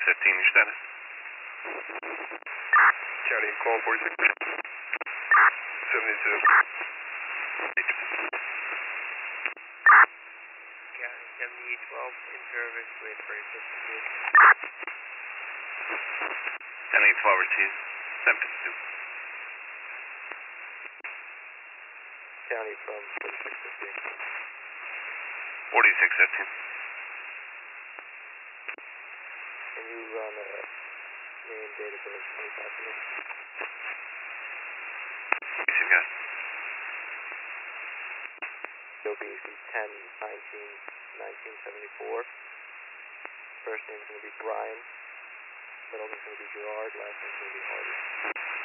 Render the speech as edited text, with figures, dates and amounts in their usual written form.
15, your status? County, call 46. 72. County 7812 in service with 3652. County 12 received. 752. County from 4615. 4615. Can you run a name, date of birth, 25 minutes? Receive, guys. OBC 10/19/1974. First name's going to be Brian. Middle name's going to be Gerard. Last name's going to be Hardy.